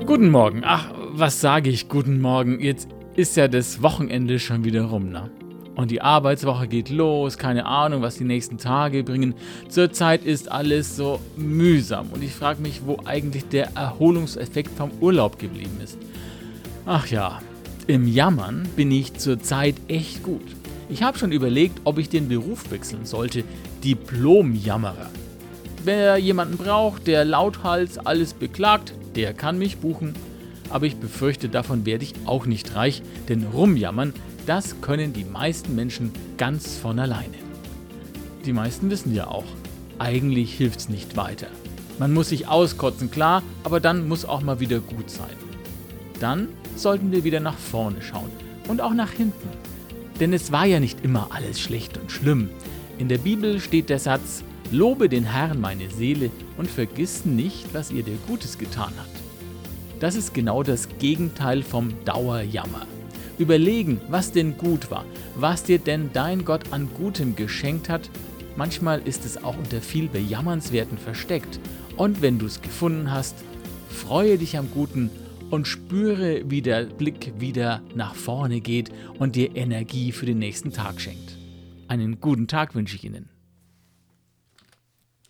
Guten Morgen. Ach, was sage ich? Guten Morgen. Jetzt ist ja das Wochenende schon wieder rum, ne? Und die Arbeitswoche geht los. Keine Ahnung, was die nächsten Tage bringen. Zurzeit ist alles so mühsam. Und ich frage mich, wo eigentlich der Erholungseffekt vom Urlaub geblieben ist. Ach ja, im Jammern bin ich zurzeit echt gut. Ich habe schon überlegt, ob ich den Beruf wechseln sollte. Diplom-Jammerer. Wer jemanden braucht, der lauthals alles beklagt, der kann mich buchen. Aber ich befürchte, davon werde ich auch nicht reich, denn rumjammern, das können die meisten Menschen ganz von alleine. Die meisten wissen ja auch, eigentlich hilft's nicht weiter. Man muss sich auskotzen, klar, aber dann muss auch mal wieder gut sein. Dann sollten wir wieder nach vorne schauen und auch nach hinten. Denn es war ja nicht immer alles schlecht und schlimm. In der Bibel steht der Satz: Lobe den Herrn, meine Seele, und vergiss nicht, was ihr dir Gutes getan hat. Das ist genau das Gegenteil vom Dauerjammer. Überlegen, was denn gut war, was dir denn dein Gott an Gutem geschenkt hat. Manchmal ist es auch unter viel Bejammernswerten versteckt. Und wenn du es gefunden hast, freue dich am Guten und spüre, wie der Blick wieder nach vorne geht und dir Energie für den nächsten Tag schenkt. Einen guten Tag wünsche ich Ihnen.